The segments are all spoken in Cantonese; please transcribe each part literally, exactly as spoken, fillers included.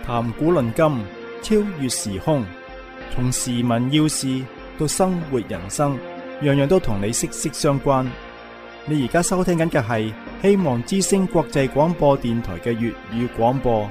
談古論今，超越時空，從時聞要事到生活人生，樣樣都同你息息相關。你而家收聽緊嘅係希望之聲國際廣播電台嘅粵語廣播。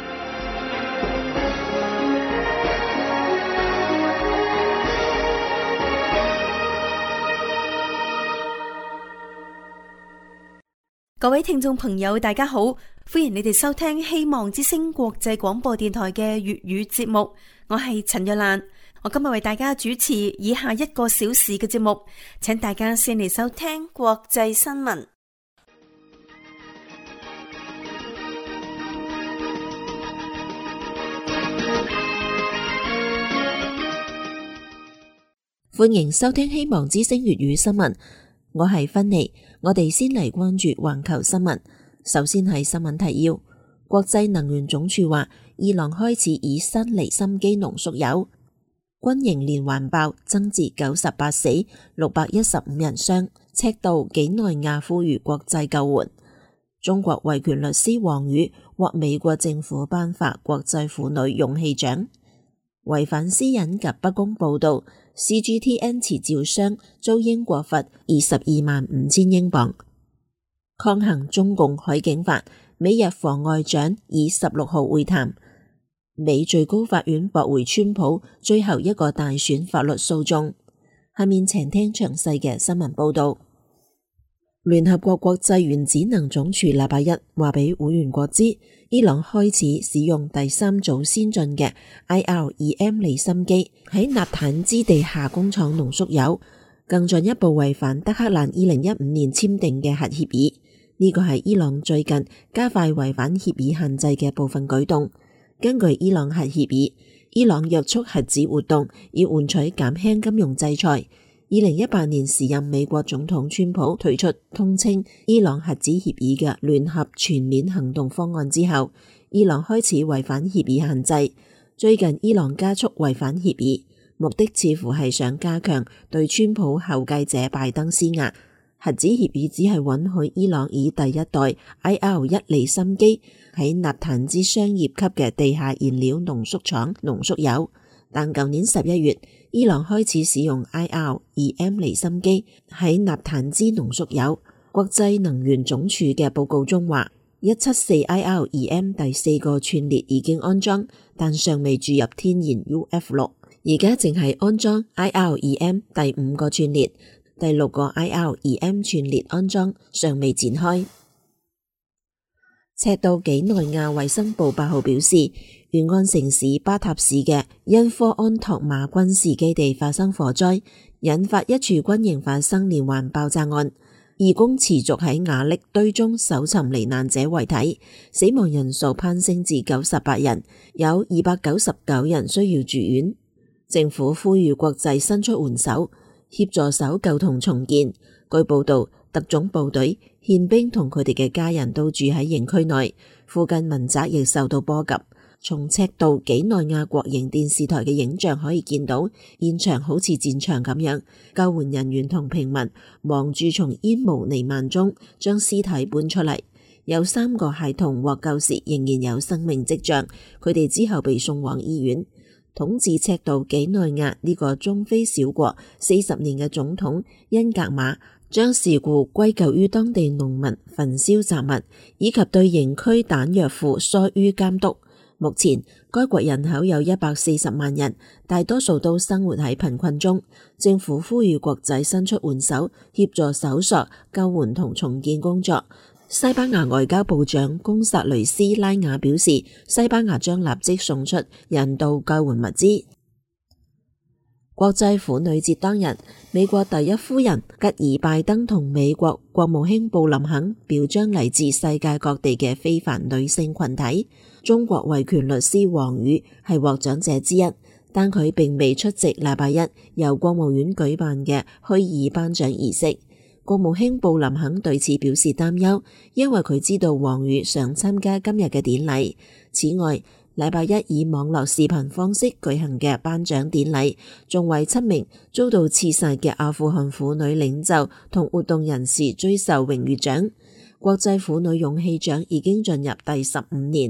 各位聽眾朋友，大家好，歡迎你哋收聽希望之聲國際廣播電台嘅粵語節目。我係陳若蘭，我今日為大家主持以下一個小時嘅節目，請大家先嚟收聽國際新聞。 歡迎收聽希望之聲粵語新聞。我係芬妮，我哋先嚟關注環球新聞。首先係新聞提要：國際能源總署話，伊朗開始以新離心機濃縮鈾，軍營連環爆增至九十八死，六百一十五人傷。赤道幾內亞呼籲國際救援。中國維權律師王宇獲美國政府頒發國際婦女勇氣獎。違反私隱及不公報道 C G T N 持照商遭英國罰二十二萬五千英鎊。抗衡中共海警法，美日防外長以十六號會談。美最高法院駁回川普最後一個大選法律訴訟。下面請聽詳細嘅新聞報道。聯合國國際原子能總署禮拜一話俾會員國知，伊朗開始使用第三組先進嘅 I R E M 離心機喺納坦茲地下工廠濃縮鈾，更進一步違反德黑蘭二零一五年簽訂嘅核協議。呢個係伊朗最近加快違反協議限制嘅部分舉動。根據伊朗核協議，伊朗約束核子活動以換取減輕金融制裁。二零一八年時任美國總統川普推出通稱伊朗核子協議嘅聯合全面行動方案之後，伊朗開始違反協議限制。最近伊朗加速違反協議，目的似乎係想加強對川普後繼者拜登施壓。核子協議只係允許伊朗以第一代 I R 一離心機喺納坦茲商業級嘅地下燃料濃縮廠濃縮鈾，但舊年十一月，伊朗開始使用 I R E M 離心機喺納坦茲濃縮鈾。國際能源總署嘅報告中話，一七四 I R E M 第四個串列已經安裝，但尚未注入天然 U F 六，而家淨係安裝 I R E M 第五個串列，第六個 I R E M 串列安裝尚未展開。赤道幾內亞衛生部八號表示，沿岸城市巴塔市嘅因科安托馬軍事基地發生火災，引發一處軍營發生連環爆炸案。義工持續喺瓦礫堆中搜尋罹難者遺體，死亡人數攀升至九十八人，有二百九十九人需要住院。政府呼籲國際伸出援手，協助搜救同重建。據報道，特種部隊、憲兵同佢哋嘅家人都住喺營區內，附近民宅亦受到波及。從赤道幾內亞國營電視台嘅影像可以見到，現場好似戰場咁樣，救援人員同平民忙住從煙霧彌漫中將屍體搬出嚟。有三個孩童獲救時仍然有生命跡象，佢哋之後被送往醫院。統治赤道幾內亞呢個中非小國四十年嘅總統恩格馬將事故歸咎於當地農民焚燒雜物，以及對營區彈藥庫疏於監督。目前該國人口有一百四十萬人，大多數都生活喺貧困中。政府呼籲國際伸出援手，協助搜索、救援同重建工作。西班牙外交部長貢薩雷斯拉雅表示，西班牙將立即送出人道救援物資。國際婦女節當日，美國第一夫人吉爾拜登同美國國務卿布林肯表彰嚟自世界各地嘅非凡女性群體。中國維權律師王宇係獲獎者之一，但佢並未出席禮拜一由國務院舉辦嘅虛擬頒獎儀式。國務卿布林肯對此表示擔憂，因為佢知道王宇想參加今日嘅典禮。此外，禮拜一以網絡視頻方式舉行嘅頒獎典禮，仲為七名遭到刺殺嘅阿富汗婦女領袖同活動人士追授榮譽獎。國際婦女勇氣獎已經進入第十五年，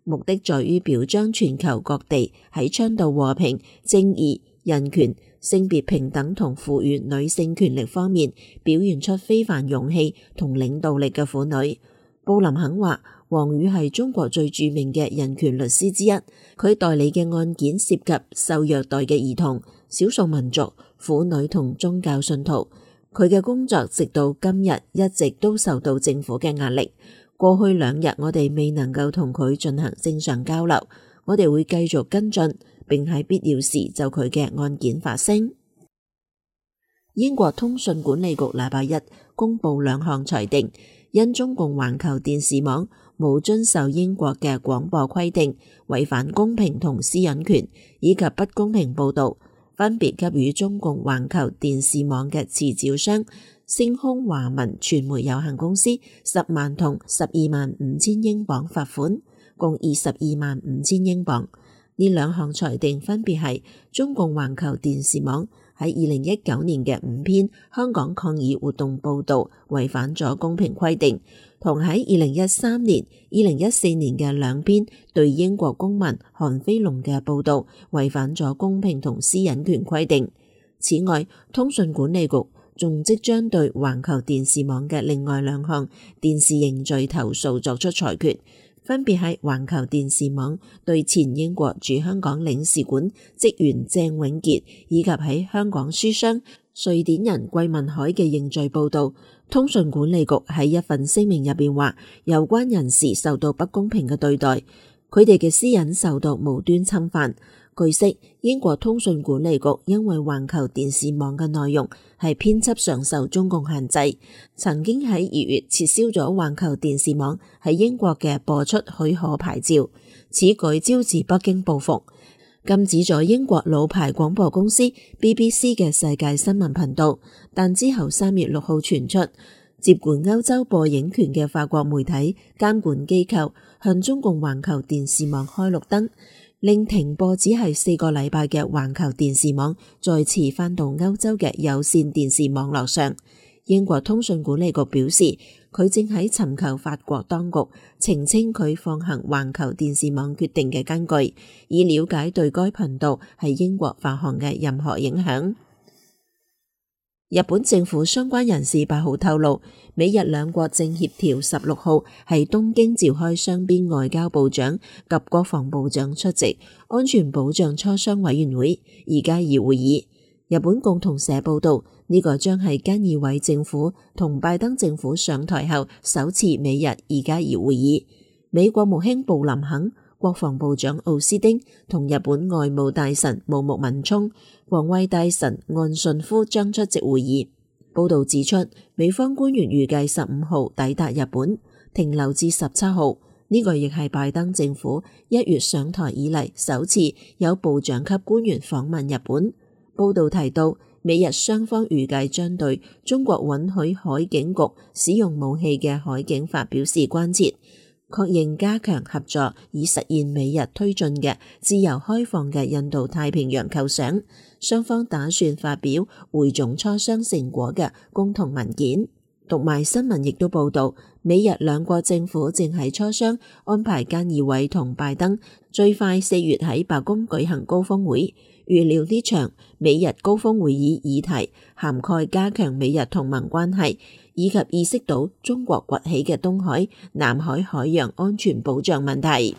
目的在於表彰全球各地喺倡導和平、正義、人權、性別平等同賦予女性權力方面表現出非凡勇氣同領導力嘅婦女。布林肯話，王宇係中國最著名嘅人權律師之一，佢代理嘅案件涉及受虐待嘅兒童、少數民族、婦女同宗教信徒。佢嘅工作直到今日一直都受到政府嘅壓力。過去兩日我哋未能夠同佢進行正常交流，我哋會繼續跟進，並喺必要時就佢嘅案件發聲。英國通訊管理局禮拜一公布兩項裁定，因中共環球電視網冇遵守英國嘅廣播規定，違反公平同私隱權以及不公平報導，分別給予中共環球電視網嘅持照商星空華文傳媒有限公司十萬同十二萬五千英鎊罰款，共二十二萬五千英鎊。呢兩項裁定分別係中共環球電視網喺二零一九年嘅五篇香港抗議活動報導違反咗公平規定，同喺二零一三年、二零一四年嘅兩篇對英國公民韓飛龍嘅報導違反咗公平同私隱權規定。此外，通訊管理局仲即將對環球電視網嘅另外兩項電視認罪投訴作出裁決，分別係環球電視網對前英國駐香港領事館職員鄭永傑以及喺香港書商瑞典人桂民海嘅認罪報導。通訊管理局喺一份聲明入邊話，有關人士受到不公平嘅對待，佢哋嘅私隱受到無端侵犯。據悉，英國通訊管理局因為環球電視網嘅內容係編輯上受中共限制，曾經喺二月撤銷咗環球電視網喺英國嘅播出許可牌照。此舉招致北京報復，禁止咗英國老牌廣播公司 B B C 嘅世界新聞頻道。但之後三月六號傳出，接管歐洲播映權嘅法國媒體監管機構向中共環球電視網開綠燈，令停播只係四個禮拜嘅環球電視網再次返到歐洲嘅有線電視網絡上。英國通訊管理局表示，佢正喺尋求法國當局澄清佢放行環球電視網決定嘅根據，以了解對該頻道喺英國發行嘅任何影響。日本政府相關人士八號透露，美日兩國正協調十六號喺東京召開雙邊外交部長及國防部長出席安全保障磋商委員會二加二會議。日本共同社報道，呢、這個將係菅義偉政府同拜登政府上台後首次美日二加二會議。美國務卿布林肯、國防部長奧斯汀同日本外務大臣茂木敏充、防衛大臣岸信夫將出席會議。報道指出，美方官員預計十五號抵達日本，停留至十七號。呢、這個亦係拜登政府一月上台以嚟首次有部長級官員訪問日本。報道提到，美日雙方預計將對中國允許海警局使用武器嘅海警法表示關切，確認加強合作以實現美日推進嘅自由開放嘅印度太平洋構想。雙方打算發表匯總磋商成果嘅共同文件。讀賣新聞亦都報道，美日兩國政府正喺磋商安排菅義偉同拜登最快四月喺白宮舉行高峰會。預料呢場美日高峰會議議題涵蓋加強美日同盟關係，以及意識到中國崛起嘅東海、南海海洋安全保障問題。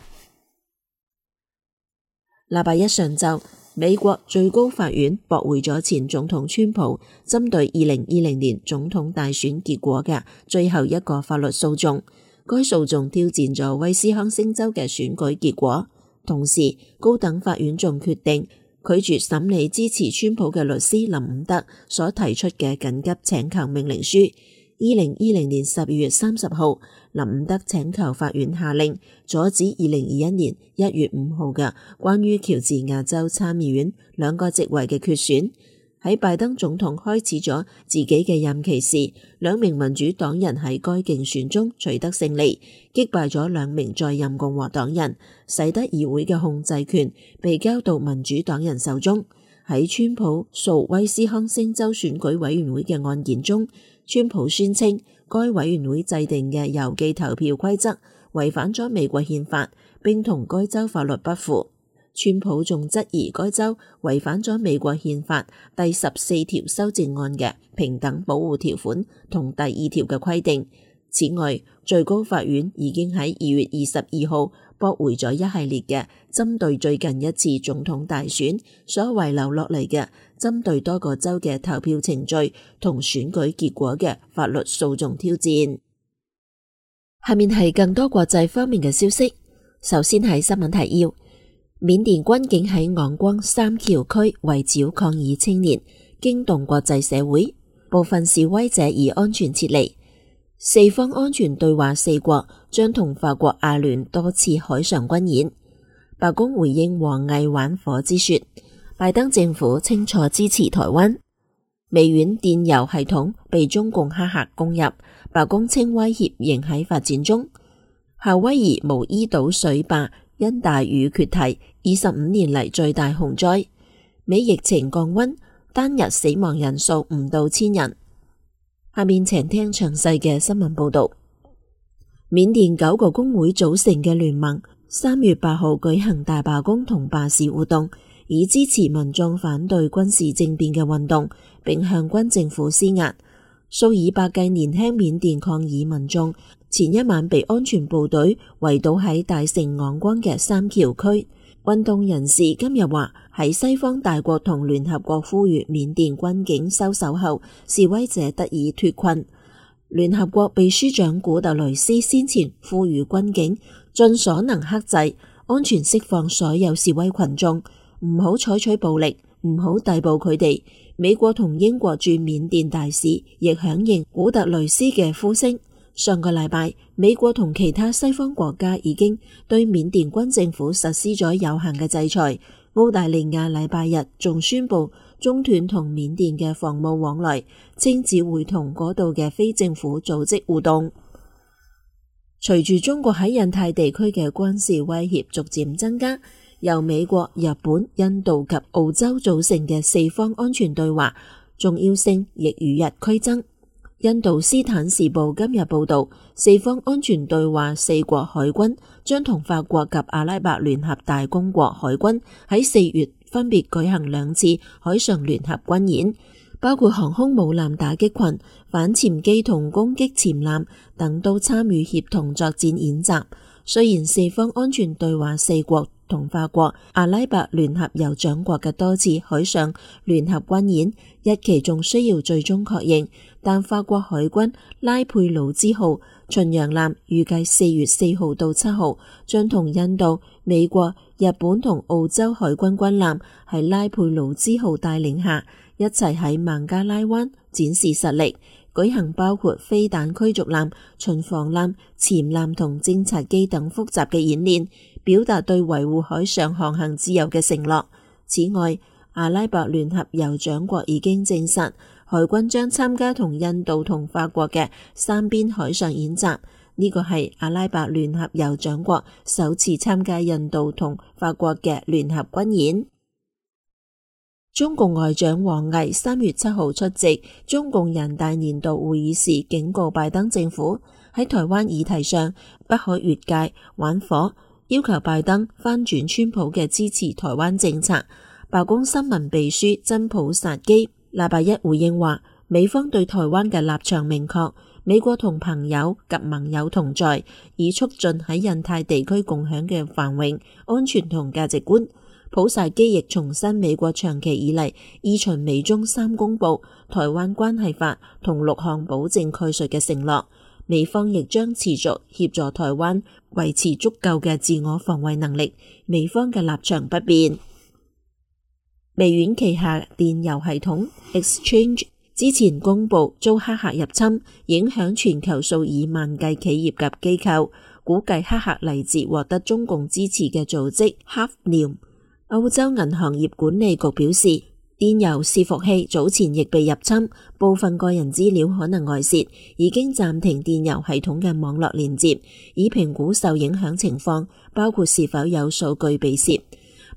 禮拜一上晝，美國最高法院駁回咗前總統川普針對二零二零年總統大選結果嘅最後一個法律訴訟。該訴訟挑戰咗威斯康星州嘅選舉結果，同時高等法院仲決定拒絕審理支持川普嘅律師林伍德所提出嘅緊急請求命令書。二零二零年十二月三十號，林伍德請求法院下令阻止二零二一年一月五號嘅關於喬治亞州參議院兩個席位嘅決選。喺拜登總統開始咗自己嘅任期時，兩名民主黨人喺該競選中取得勝利，擊敗咗兩名在任共和黨人，使得議會嘅控制權被交到民主黨人手中。喺川普訴威斯康星州選舉委員會嘅案件中，川普宣稱該委員會制定嘅郵寄投票規則違反咗美國憲法，並同該州法律不符。川普仲質疑該州違反咗美國憲法第十四條修正案嘅平等保護條款同第二條嘅規定。此外，最高法院已經喺二月二十二號駁回咗一系列嘅針對最近一次總統大選所遺留落嚟嘅針對多個州嘅投票程序同選舉結果嘅法律訴訟挑戰。下面係更多國際方面嘅消息。首先係新聞提要。緬甸軍警喺仰光三橋區圍剿抗議青年，驚動國際社會，部分示威者已安全撤離。四方安全對話四國將同法國阿聯多次海上軍演。白宮回應王毅玩火之說，拜登政府清楚支持台灣。微軟電郵系統被中共黑客攻入，白宮稱威脅仍喺發展中。夏威夷毛伊島水壩因大雨決堤，二十五年嚟最大洪災。美疫情降溫，單日死亡人數唔到千人。下面請聽詳細嘅新聞報道。緬甸九個工會組成嘅聯盟，三月八號舉行大罷工同罷市活動，以支持民眾反對軍事政變嘅運動，並向軍政府施壓。數以百計年輕緬甸抗議民眾前一晚被安全部隊圍堵喺大城仰光嘅三橋區。運動人士今日話，喺西方大國同聯合國呼籲緬甸軍警收手後，示威者得以脫困。聯合國秘書長古特雷斯先前呼籲軍警盡所能克制，安全釋放所有示威群眾，唔好採取暴力，唔好逮捕佢哋。美國同英國駐緬甸大使亦響應古特雷斯嘅呼聲。上個禮拜，美國同其他西方國家已經對緬甸軍政府實施咗有限嘅制裁。澳大利亞禮拜日仲宣布中斷同緬甸嘅防務往來，稱只會同嗰度嘅非政府組織互動。隨住中國喺印太地區嘅軍事威脅逐漸增加，由美國、日本、印度及澳洲組成嘅四方安全對話重要性亦與日俱增。印度斯坦時報今日報道，四方安全對話四國海軍將同法國及阿拉伯聯合大公國海軍喺四月分別舉行兩次海上聯合軍演，包括航空母艦打擊群、反潛機同攻擊潛艦等都參與協同作戰演習。雖然四方安全對話四國同法國、阿拉伯聯合酋長國嘅多次海上聯合軍演日期仲需要最終確認，但法國海軍拉佩魯茲號巡洋艦預計四月四號到七號將同印度、美國、日本同澳洲海軍軍艦喺拉佩魯茲號帶領下一齊喺孟加拉灣展示實力，舉行包括飛彈驅逐艦、巡防艦、潛艦同偵察機等複雜嘅演練，表達對維護海上航行自由嘅承諾。此外，阿拉伯聯合酋長國已經證實，海軍將參加同印度同法國嘅三邊海上演習。呢個係阿拉伯聯合酋長國首次參加印度同法國嘅聯合軍演。中共外長王毅三月七號出席中共人大年度會議時，警告拜登政府喺台灣議題上不可越界玩火，要求拜登翻轉川普嘅支持台灣政策。白宮新聞秘書真普薩基禮拜一回應話，美方對台灣嘅立場明確，美國同朋友及盟友同在，以促進喺印太地區共享嘅繁榮、安全同價值觀。普薩基亦重申美國長期以嚟依循美中三公報、台灣關係法同六項保證概述嘅承諾，美方亦將持續協助台灣維持足夠嘅自我防衛能力，美方嘅立場不變。微軟旗下電郵系統 Exchange 之前公布遭黑客入侵，影響全球數以萬計企業及機構，估計黑客嚟自獲得中共支持嘅組織 Hafnium。歐洲銀行業管理局表示，電郵伺服器早前亦被入侵，部分個人資料可能外洩，已經暫停電郵系統嘅網絡連接，以評估受影響情況，包括是否有數據被竊。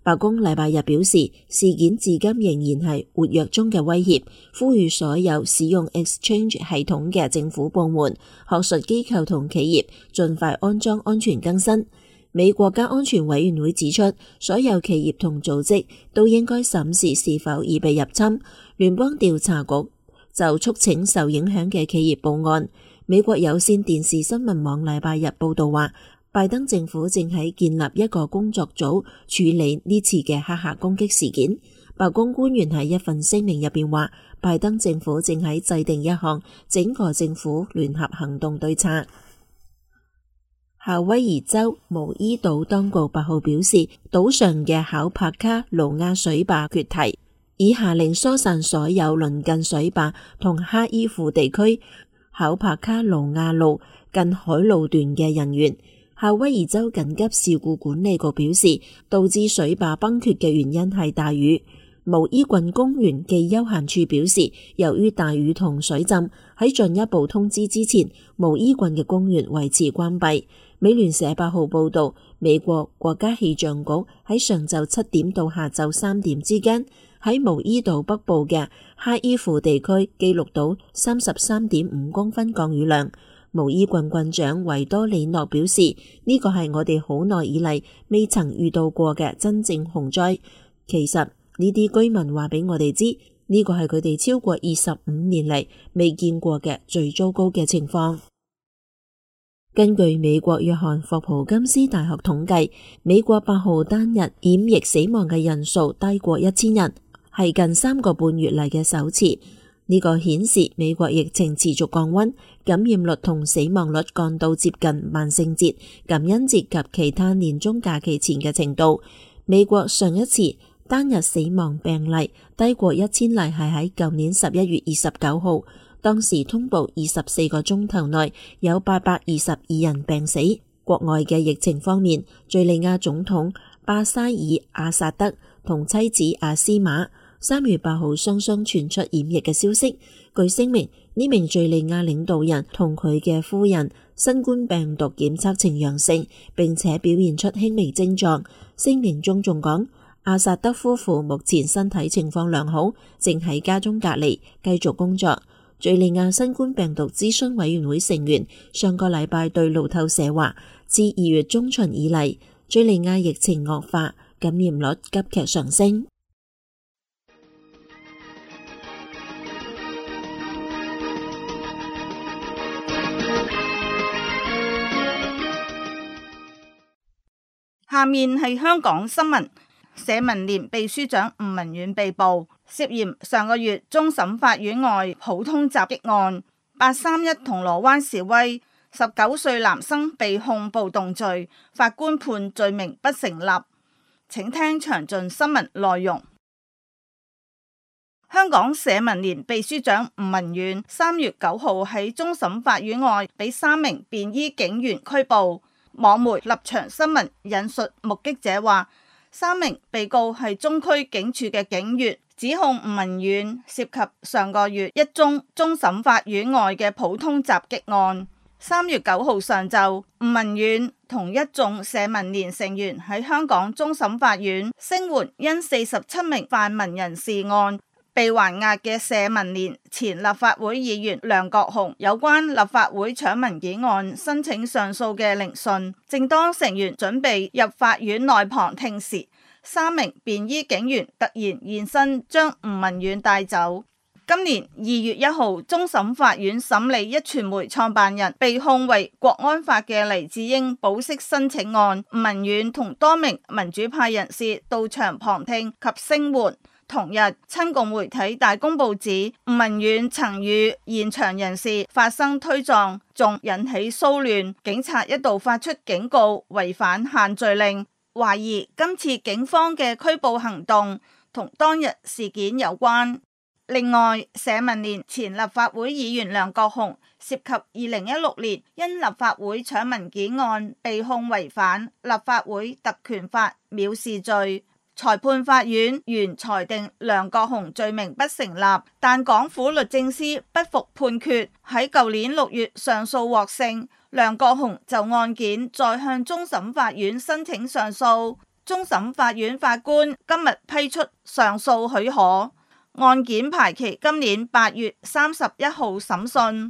白宮禮拜日表示，事件至今仍然係活躍中嘅威脅，呼籲所有使用 Exchange 系統嘅政府部門、學術機構同企業盡快安裝安全更新。美國家安全委員會指出，所有企業同組織都應該審視是否已被入侵。聯邦調查局就促請受影響嘅企業報案。美國有線電視新聞網禮拜日報道話，拜登政府正喺建立一個工作組處理呢次嘅黑客攻擊事件。白宮官員喺一份聲明入邊話，拜登政府正喺制定一項整個政府聯合行動對策。夏威夷州毛伊島當局八號表示，島上嘅考帕卡盧亞水壩決堤，已下令疏散所有鄰近水壩同哈伊庫地區考帕卡盧亞路近海路段嘅人員。夏威夷州緊急事故管理局表示，導致水壩崩缺嘅原因係大雨。毛伊郡公園暨休閒處表示，由於大雨同水浸，喺進一步通知之前，毛伊郡嘅公園維持關閉。美聯社八號報道，美國國家氣象局喺上晝七點到下晝三點之間，喺毛伊島北部嘅哈伊庫地區記錄到三十三點五公分降雨量。毛伊郡郡長維多里諾表示，呢個係我哋好耐以嚟未曾遇到過嘅真正洪災。其實呢啲居民話俾我哋知，呢個係佢哋超過二十五年嚟未見過嘅最糟糕嘅情況。根據美國約翰霍普金斯大學統計，美國八號單日染疫死亡嘅人數低過一千人，係近三個半月嚟嘅首次。呢個顯示美國疫情持續降溫，感染率同死亡率降到接近萬聖節、感恩節及其他年終假期前嘅程度。美國上一次單日死亡病例低過一千例係喺舊年十一月二十九號，當時通報二十四個鐘頭內有八百二十二人病死。國外嘅疫情方面，敘利亞總統巴沙爾阿薩德同妻子阿斯瑪三月八號雙雙傳出染疫嘅消息。據聲明，呢名敘利亞領導人同佢嘅夫人新冠病毒檢測呈陽性，並且表現出輕微症狀。聲明中仲講，阿薩德夫婦目前身體情況良好，正喺家中隔離，繼續工作。敘利亞新冠病毒諮詢委員會成員上個禮拜對路透社話，自二月中旬以嚟，敘利亞疫情惡化，感染率急劇上升。 下面係香港新聞。社民連秘書長吳文遠被捕，涉嫌上個月終審法院外普通襲擊案。八三一銅鑼灣示威，十九歲男生被控暴動罪，法官判罪名不成立。請聽詳盡新聞內容。香港社民連秘書長吳文遠三月九號喺終審法院外被三名便衣警員拘捕。網媒立場新聞引述目擊者話，三名被告係中區警署嘅警員，指控吳文遠涉及上個月一宗終審法院外嘅普通襲擊案。三月九號上晝，吳文遠同一眾社民連成員喺香港終審法院聲援因四十七名泛民人士案被還押嘅社民連前立法會議員梁國雄有關立法會搶文件案申請上訴嘅聆訊。正當成員準備入法院內旁聽時，三名便衣警員突然現身，將吳文遠帶走。今年二月一號，終審法院審理一傳媒創辦人被控為國安法嘅黎智英保釋申請案，吳文遠同多名民主派人士到場旁聽及聲援。同日，親共媒體大公報指吳文遠曾與現場人士發生推撞，仲引起騷亂，警察一度發出警告，違反限聚令，懷疑今次警方嘅拘捕行動同當日事件有關。另外，社民連前立法會議員梁國雄涉及二零一六年因立法會搶文件案被控違反立法會特權法藐視罪。裁判法院原裁定梁國雄罪名不成立，但港府律政司不服判決，喺舊年六月上訴獲勝。梁國雄就案件再向終審法院申請上訴。 終審法院法官今日批出上訴許可，案件排期今年八月三十一號審訊。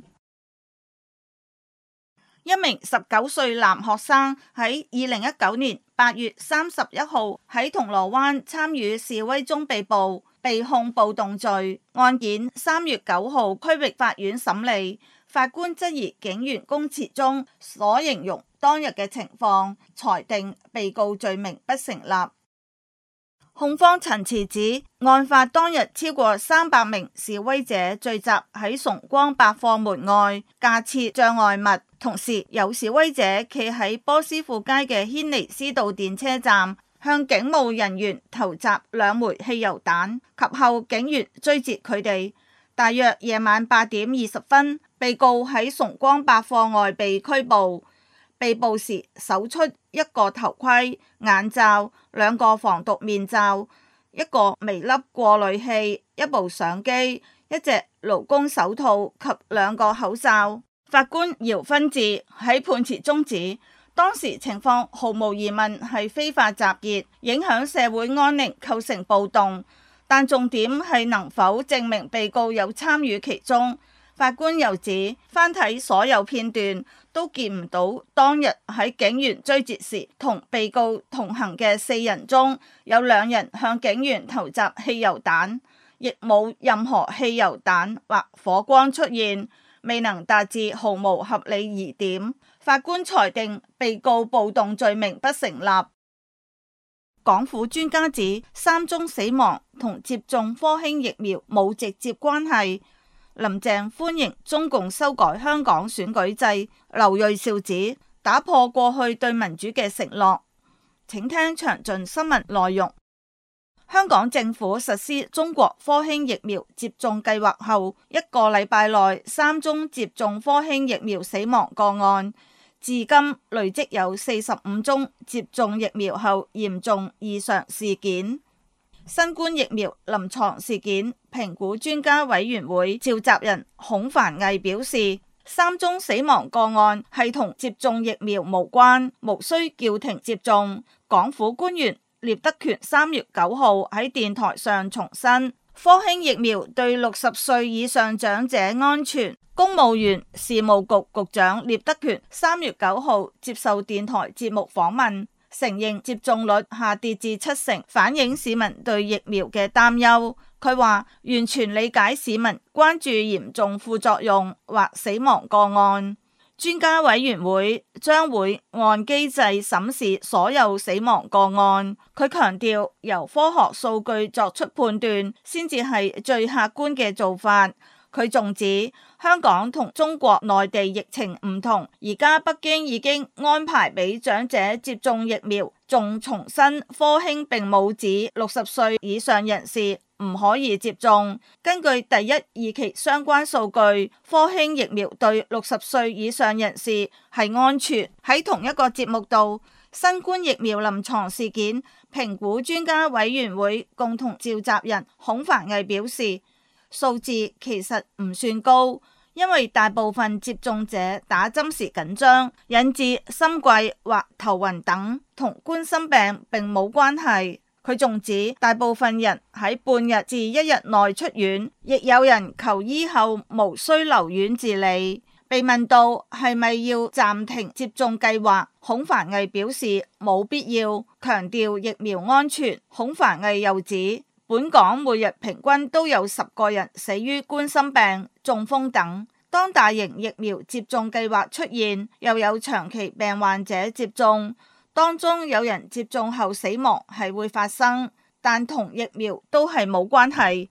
一名十九歲男學生喺二零一九年八月三十一號喺銅鑼灣參與示威中被捕，被控暴動罪。案件三月九號區域法院審理，法官質疑警員供詞中所形容當日嘅情況，裁定被告罪名不成立。控方陳詞指，案發當日超過三百名示威者聚集喺崇光百貨門外，架設障礙物，同時有示威者企喺波斯富街嘅軒尼詩道電車站，向警務人員投擲兩枚汽油彈，及後警員追截佢哋。大約夜晚八點二十分，被告喺崇光百貨外被拘捕。被捕時搜出一個頭盔、眼罩、兩個防毒面罩、一個微粒過濾器、一部相機、一隻勞工手套及兩個口罩。法官姚勳智喺判詞中指，當時情況毫無疑問係非法集結，影響社會安寧，構成暴動，但重點係能否證明被告有參與其中。法官又指，翻睇所有片段都見唔到當日喺警員追截時同被告同行嘅四人中有兩人向警員投擲汽油彈，亦冇任何汽油彈或火光出現，未能達至毫無合理疑點。法官裁定被告暴動罪名不成立。港府專家指，三宗死亡同接種科興疫苗冇直接關係。林鄭歡迎中共修改香港選舉制，劉銳紹指打破過去對民主嘅承諾。請聽詳盡新聞內容。香港政府實施中國科興疫苗接種計劃後，一個禮拜內三宗接種科興疫苗死亡個案，至今累積有四十五宗接種疫苗後嚴重異常事件。新冠疫苗臨床事件評估專家委員會召集人孔繁毅表示，三宗死亡個案係同接種疫苗無關，無需叫停接種。港府官員聶德權三月九號喺電台上重申，科興疫苗對六十歲以上長者安全。公務員事務局局長聶德權三月九號接受電台節目訪問，承認接種率下跌至七成，反映市民對疫苗嘅擔憂。佢話完全理解市民關注嚴重副作用或死亡個案。專家委員會將會按機制審視所有死亡個案。佢強調，由科學數據作出判斷先至係最客觀嘅做法。佢仲指，香港同中國內地疫情唔同，而家北京已經安排俾長者接種疫苗，仲重申科興並冇指六十歲以上人士唔可以接種。根據第一、二期相關數據，科興疫苗對六十歲以上人士係安全。喺同一個節目度，新冠疫苗臨床事件評估專家委員會共同召集人孔繁毅表示，數字其實唔算高，因為大部分接種者打針時緊張，引致心悸或頭暈等，同冠心病並冇關係。佢仲指，大部分人喺半日至一日內出院，亦有人求醫後無需留院治理。被問到係咪要暫停接種計劃，孔繁毅表示冇必要，強調疫苗安全。孔繁毅又指，本港每日平均都有十個人死於冠心病、中風等。當大型疫苗接種計劃出現，又有長期病患者接種，當中有人接種後死亡係會發生，但同疫苗都係冇關係。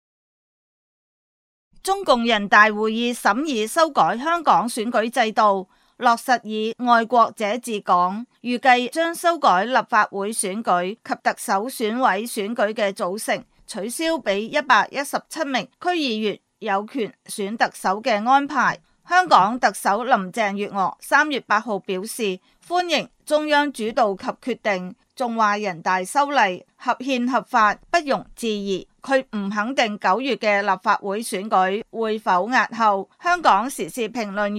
中共人大會議審議修改香港選舉制度，落實以愛國者治港，預計將修改立法會選舉及特首選委選舉嘅組成，取消俾一百一十七名區議員有權選特首嘅安排。香港特首林鄭月娥三月八號表示歡迎中央主導及決定，仲話人大修例合憲合法，不容置疑。佢唔肯定九月嘅立法會選舉會否押後。香港時事評論員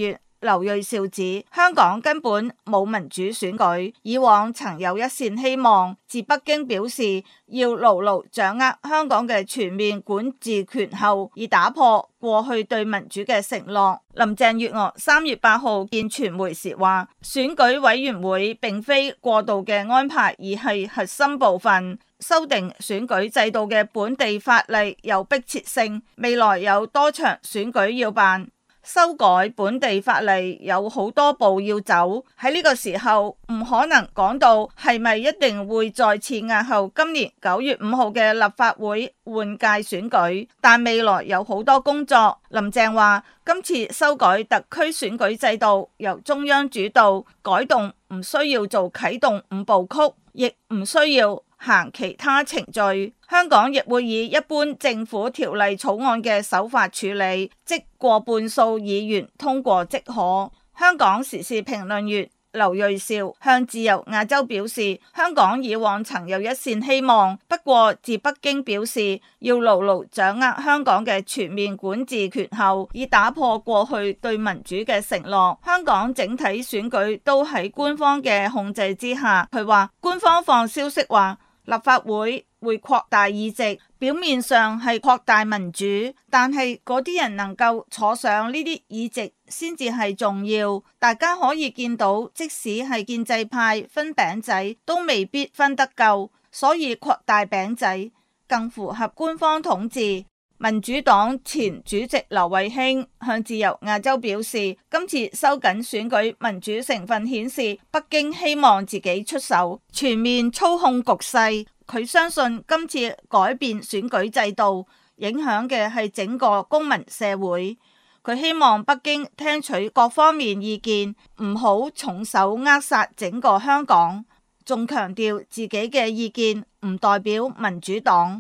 劉銳紹指，香港根本冇民主選舉，以往曾有一線希望，自北京表示要牢牢掌握香港嘅全面管治權後，以打破過去對民主嘅承諾。林鄭月娥三月八號見傳媒時話，選舉委員會並非過渡嘅安排，而係核心部分。修訂選舉制度嘅本地法例有迫切性，未來有多場選舉要辦，修改本地法例有好多步要走。喺呢個時候唔可能講到係咪一定會再次押後今年九月五號嘅立法會換屆選舉，但未來有好多工作。林鄭話，今次修改特區選舉制度由中央主導，改動唔需要做啟動五部曲，亦唔需要行其他程序，香港亦會以一般政府條例草案嘅手法處理，即過半數議員通過即可。香港時事評論員劉銳紹向自由亞洲表示，香港以往曾有一線希望，不過自北京表示要牢牢掌握香港嘅全面管治權後，以打破過去對民主嘅承諾。香港整體選舉都喺官方嘅控制之下。佢話官方放消息話立法會會擴大議席，表面上係擴大民主，但係嗰啲人能夠坐上呢啲議席先至係重要。大家可以見到，即使係建制派分餅仔都未必分得夠，所以擴大餅仔更符合官方統治。民主黨前主席劉慧卿向自由亞洲表示，今次收緊選舉民主成分顯示北京希望自己出手全面操控局勢。佢相信今次改變選舉制度影響嘅係整個公民社會。佢希望北京聽取各方面意見，唔好重手扼殺整個香港，仲強調自己嘅意見唔代表民主黨。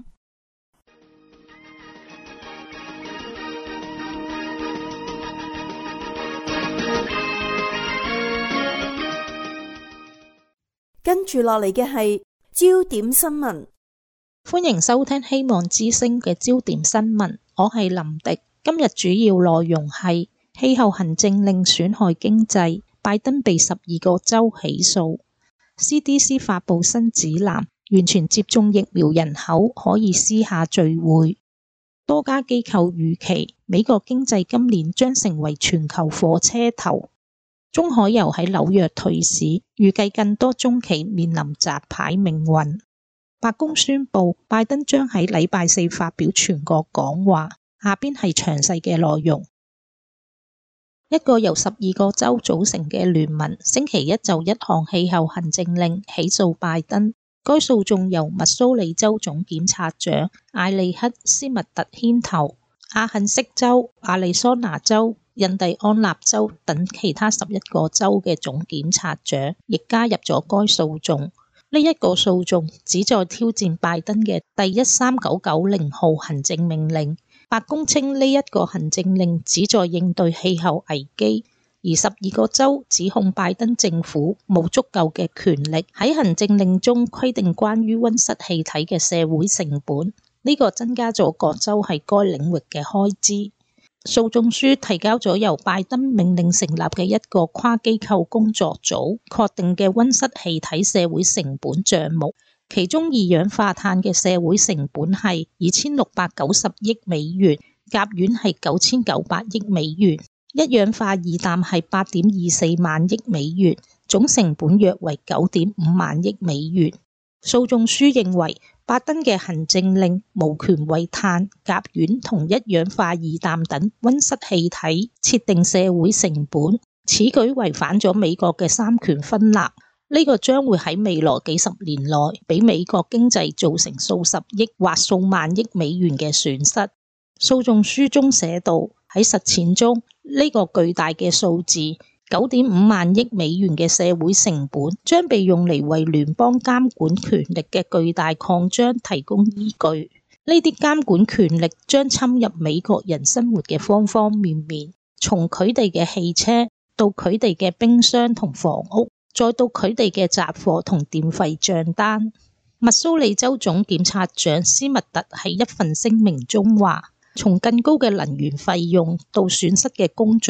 跟住落嚟嘅係焦點新聞， 歡迎收聽希望之聲嘅焦點新聞，我係林迪。今日主要內容係氣候行政令損害經濟，拜登被十二個州起訴。C D C 發布新指南，完全接種疫苗人口可以私下聚會。多家機構預期美國經濟今年將成為全球火車頭。中海油喺紐約退市，預計更多中企面臨摘牌命運。白宮宣布，拜登將喺禮拜四發表全國講話。下邊係詳細嘅內容。一個由十二個州組成嘅聯盟，星期一就一項氣候行政令起訴拜登。該訴訟由密蘇里州總檢察長艾利克斯密特牽頭，阿肯色州、亞利桑那州、印第安納州等其他十一個州嘅總檢察長亦加入咗該訴訟。呢一個訴訟旨在挑戰拜登嘅第一三九九零號行政命令。白宮稱呢一個行政令旨在應對氣候危機，而十二個州指控拜登政府冇足夠嘅權力喺行政令中規定關於溫室氣體嘅社會成本，呢、這個增加咗各州喺該領域嘅開支。訴訟書提交咗由拜登命令成立嘅一個跨機構工作組確定嘅溫室氣體社會成本賬目，其中二氧化碳嘅社會成本係二千六百九十億美元，甲烷係九千九百億美元，一氧化二氮係八點二四萬億美元，總成本約為九點五萬億美元。訴訟書認為，拜登嘅行政令無權為碳、甲烷同一氧化二氮等溫室氣體設定社會成本，此舉違反咗美國嘅三權分立。呢個將會喺未來幾十年內俾美國經濟造成數十億或數萬億美元嘅損失。訴訟書中寫道，喺實踐中，呢個巨大嘅數字九點五萬億美元嘅社會成本將被用嚟為聯邦監管權力嘅巨大擴張提供依據。呢啲監管權力將侵入美國人生活嘅方方面面，從佢哋嘅汽車到佢哋嘅冰箱同房屋，再到佢哋嘅雜貨同電費賬單。密蘇里州總檢察長斯密特喺一份聲明中話，從更高嘅能源費用到損失嘅工作，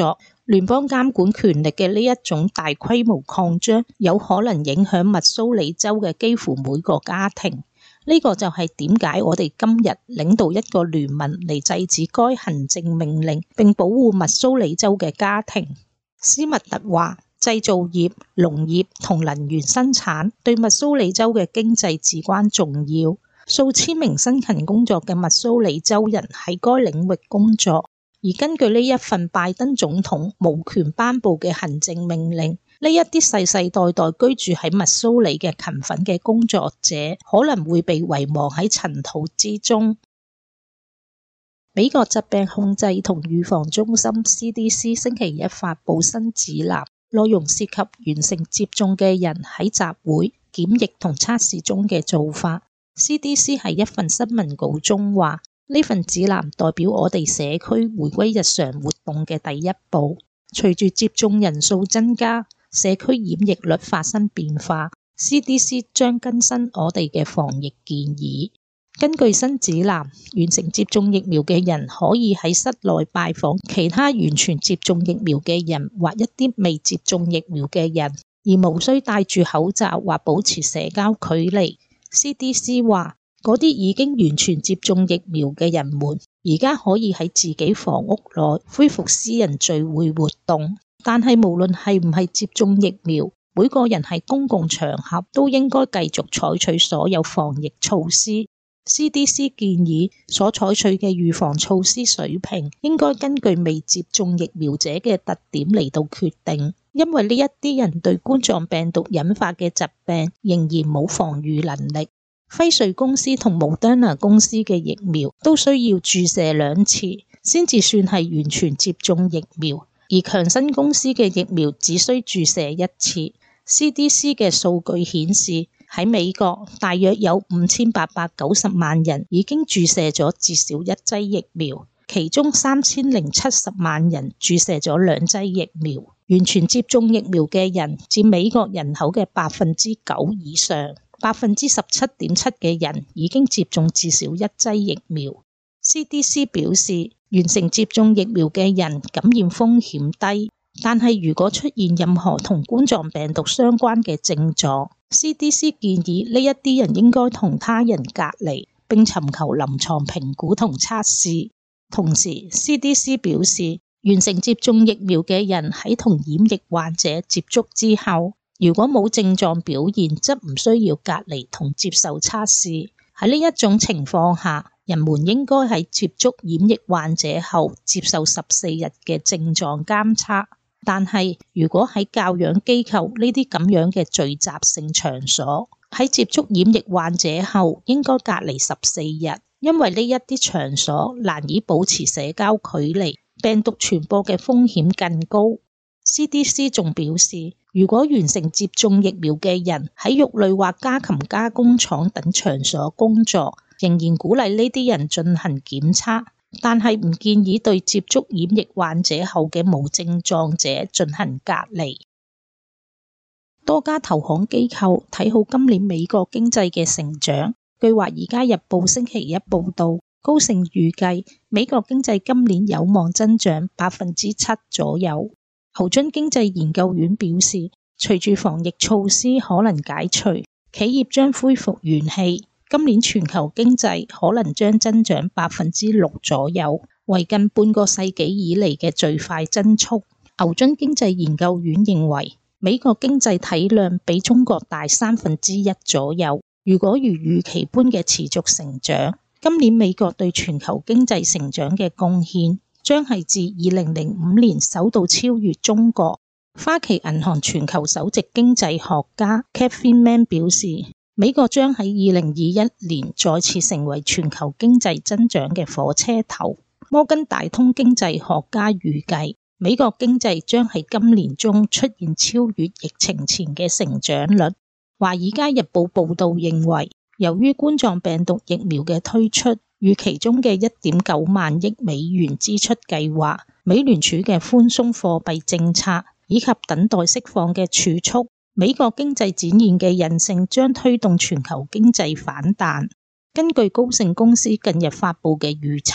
聯邦監管權力嘅呢一種大規模擴張，有可能影響密蘇里州嘅幾乎每個家庭。呢個就係點解我哋今日領導一個聯盟嚟制止該行政命令，並保護密蘇里州嘅家庭。斯密特話，製造業、農業同能源生產對密蘇里州嘅經濟至關重要。數千名辛勤工作嘅密蘇里州人喺該領域工作。而根據呢一份拜登總統無權頒布嘅行政命令，呢一啲世世代代居住喺密蘇里嘅勤奮嘅工作者可能會被遺忘喺塵土之中。美國疾病控制同預防中心 C D C 星期一發布新指南，內容涉及完成接種嘅人喺集會、檢疫同測試中嘅做法。C D C 喺一份新聞稿中話，呢份指南代表我哋社區回歸日常活動嘅第一步。隨住接種人數增加，社區染疫率發生變化， C D C 將更新我哋嘅防疫建議。根據新指南，完成接種疫苗嘅人可以喺室內拜訪其他完全接種疫苗嘅人或一啲未接種疫苗嘅人，而無需戴住口罩或保持社交距離。 C D C 話，嗰啲已經完全接種疫苗嘅人們，而家可以喺自己房屋內恢復私人聚會活動。但係無論係唔係接種疫苗，每個人喺公共場合都應該繼續採取所有防疫措施。C D C 建議所採取嘅預防措施水平應該根據未接種疫苗者嘅特點嚟到決定，因為呢一啲人對冠狀病毒引發嘅疾病仍然冇防禦能力。輝瑞公司同莫德納公司嘅疫苗都需要注射兩次，先至算係完全接種疫苗，而強生公司嘅疫苗只需注射一次。C D C 嘅數據顯示，喺美國大約有五千八百九十萬人已經注射咗至少一劑疫苗，其中三千零七十萬人注射咗兩劑疫苗。完全接種疫苗嘅人佔美國人口嘅百分之九以上。百分之十七點七嘅人已經接種至少一劑疫苗。C D C 表示，完成接種疫苗嘅人感染風險低，但係如果出現任何同冠狀病毒相關嘅症狀， C D C 建議呢一啲人應該同他人隔離，並尋求臨床評估同測試。同時 C D C 表示，完成接種疫苗嘅人喺同染疫患者接觸之後，如果冇症狀表現，則唔需要隔離同接受測試。喺呢一種情況下，人們應該喺接觸染疫患者後接受十四日嘅症狀監測。但係如果喺教養機構呢啲咁樣嘅聚集性場所，喺接觸染疫患者後應該隔離十四日，因為呢一啲場所難以保持社交距離，病毒傳播嘅風險更高。C D C 仲表示，如果完成接種疫苗嘅人喺肉類或家禽加工廠等場所工作，仍然鼓勵呢啲人進行檢測，但係唔建議對接觸染疫患者後嘅無症狀者進行隔離。多家投行機構睇好今年美國經濟嘅成長。據《華爾街日報》星期一報道，高盛預計美國經濟今年有望增長百分之七左右。牛津經濟研究院表示，隨住防疫措施可能解除，企業將恢復元氣，今年全球經濟可能將增長百分之六左右，為近半個世紀以嚟嘅最快增速。牛津經濟研究院認為，美國經濟體量比中國大三分之一左右，如果如預期般嘅持續成長，今年美國對全球經濟成長嘅貢獻將係自二零零五年首度超越中國。花旗銀行全球首席經濟學家 Kathy Mann 表示，美國將喺二零二一年再次成為全球經濟增長嘅火車頭。摩根大通經濟學家預計，美國經濟將喺今年中出現超越疫情前嘅成長率。華爾街日報報道認為，由於冠狀病毒疫苗嘅推出，與其中嘅一點九萬億美元支出計劃、美聯儲嘅寬鬆貨幣政策以及等待釋放嘅儲蓄，美國經濟展現嘅韌性將推動全球經濟反彈。根據高盛公司近日發布嘅預測，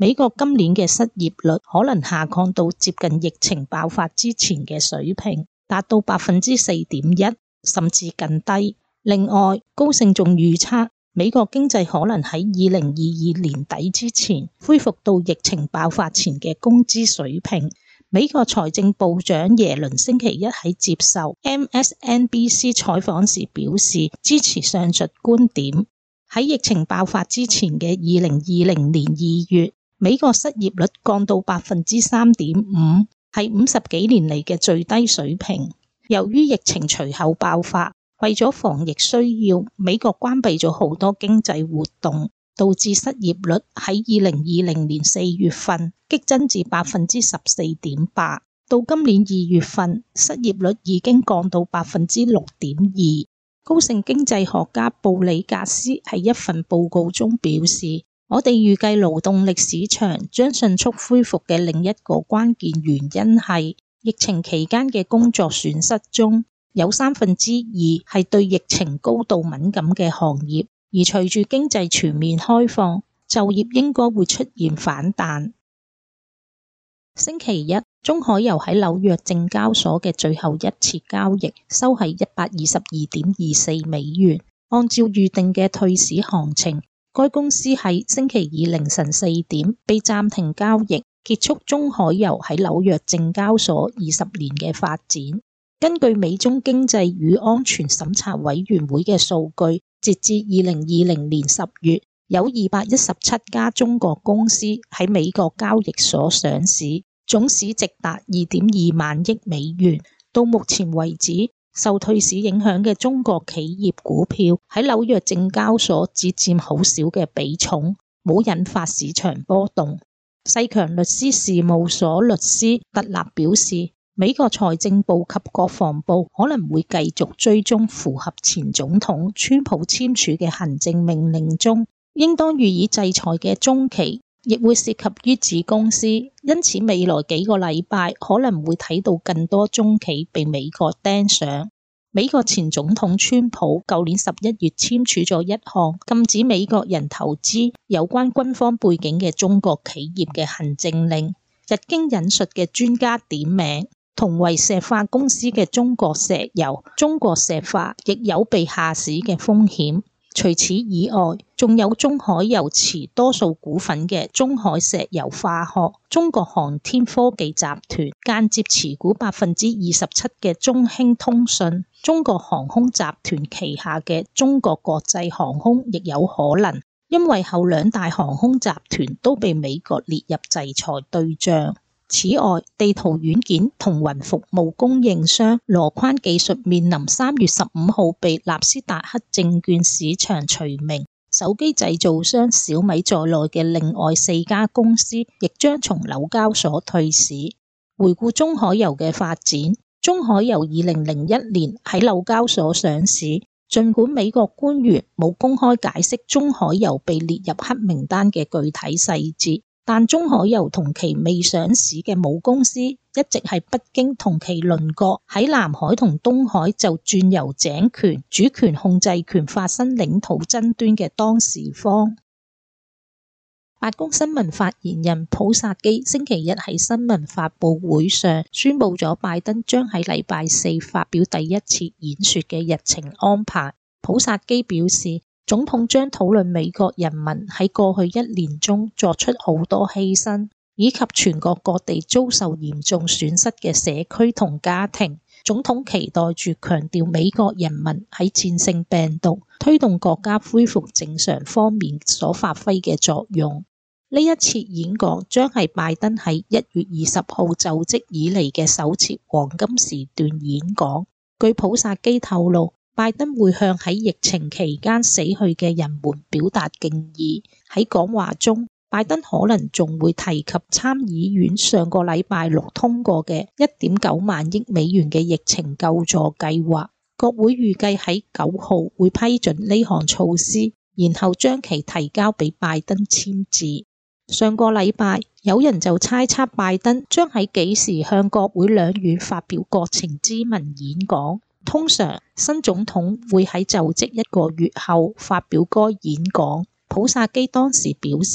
美國今年嘅失業率可能下降到接近疫情爆發之前嘅水平，達到百分之四點一，甚至更低。另外，高盛仲預測美國經濟可能喺二零二二年底之前恢復到疫情爆發前嘅工資水平。美國財政部長耶倫星期一喺接受 M S N B C 採訪時表示支持上述觀點。喺疫情爆發之前嘅二零二零年二月，美國失業率降到百分之三點五，係五十幾年嚟嘅最低水平。由於疫情隨後爆發，為咗防疫需要，美國關閉咗好多經濟活動，導致失業率喺二零二零年四月份激增至百分之十四點八，到今年二月份，失業率已經降到百分之六點二。高盛經濟學家布里格斯喺一份報告中表示，我哋預計勞動力市場將迅速恢復嘅另一個關鍵原因係疫情期間嘅工作損失中，有三分之二係對疫情高度敏感嘅行業，而隨住經濟全面開放，就業應該會出現反彈。星期一，中海油喺紐約證交所嘅最後一次交易收係一百二十二點二四美元，按照預定嘅退市行情，該公司喺星期二凌晨四點被暫停交易，結束中海油喺紐約證交所二十年嘅發展。根據美中經濟與安全審查委員會嘅數據，截至二零二零年十月，有二百一十七家中國公司喺美國交易所上市，總市值達二點二萬億美元。到目前為止，受退市影響嘅中國企業股票喺紐約證交所只佔好少嘅比重，冇引發市場波動。世強律師事務所律師特納表示，美國財政部及國防部可能會繼續追蹤符合前總統川普簽署嘅行政命令中應當予以制裁嘅中企，亦會涉及於子公司，因此未來幾個禮拜可能會睇到更多中企被美國盯上。美國前總統川普舊年十一月簽署咗一項禁止美國人投資有關軍方背景嘅中國企業嘅行政令。日經引述嘅專家點名，同為石化公司嘅中國石油、中國石化亦有被下市嘅風險。除此以外，仲有中海油持多數股份嘅中海石油化學、中國航天科技集團間接持股百分之二十七嘅中興通訊、中國航空集團旗下嘅中國國際航空亦有可能，因為後兩大航空集團都被美國列入制裁對象。此外，地圖軟件同雲服務供應商羅框技術面臨三月十五號被納斯達克證券市場除名，手機製造商小米在內嘅另外四家公司亦將從紐交所退市。回顧中海油嘅發展，中海油二零零一年喺紐交所上市，儘管美國官員冇公開解釋中海油被列入黑名單嘅具體細節，但中海油同其未上市嘅母公司一直係北京同其鄰國喺南海同東海就鑽油井權、主權控制權發生領土爭端嘅當事方。白宮新聞發言人普薩基星期一喺新聞發佈會上宣布咗拜登將喺禮拜四發表第一次演說嘅日程安排。普薩基表示，總統將討論美國人民喺過去一年中作出好多犧牲，以及全國各地遭受嚴重損失嘅社區同家庭。總統期待住強調美國人民喺戰勝病毒、推動國家恢復正常方面所發揮嘅作用。呢一次演講將係拜登喺一月二十號就職以嚟嘅首次黃金時段演講。據普薩基透露，拜登會向喺疫情期間死去嘅人們表達敬意。喺講話中，拜登可能仲會提及參議院上個禮拜六通過嘅一點九萬億美元嘅疫情救助計劃。國會預計喺九號會批准呢項措施，然後將其提交俾拜登簽字。上個禮拜，有人就猜測拜登將喺幾時向國會兩院發表國情咨文演講。通常，新總統會喺就職一個月後發表該演講。普薩基當時表示，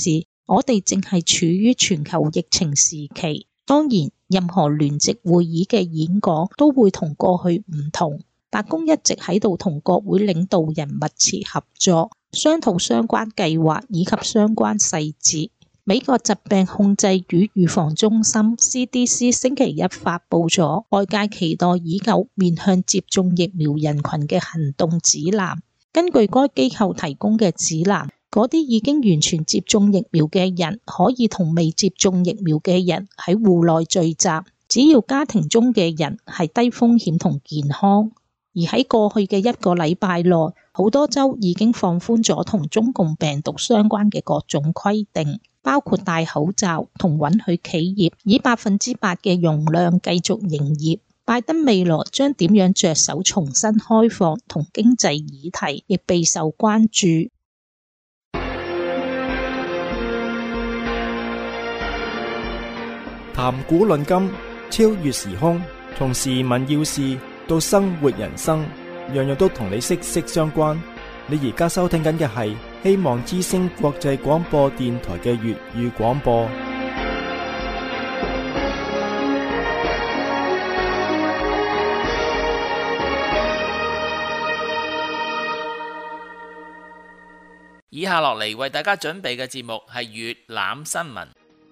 我哋正係處於全球疫情時期，當然任何聯席會議嘅演講都會同過去唔同。白宮一直喺度同國會領導人密切合作，商討相關計劃以及相關細節。美國疾病控制與預防中心 C D C 星期一發布咗外界期待已久面向接種疫苗人群嘅行動指南。根據該機構提供嘅指南，嗰啲已經完全接種疫苗嘅人可以同未接種疫苗嘅人喺戶內聚集，只要家庭中嘅人係低風險同健康。而喺過去嘅一個禮拜內，好多州已經放寬咗同中共病毒相關嘅各種規定，包括戴口罩同允許企業以百分之百嘅容量繼續營業。拜登未來將點樣着手重新開放同經濟議題，亦備受關注。 談古論今，超越時空，從時聞要事到生活人生，樣樣都同你息息相關。你而家收聽緊嘅係希望之聲國際廣播電台嘅粵語廣播。 以下落嚟為大家準備嘅節目係粵覽新聞。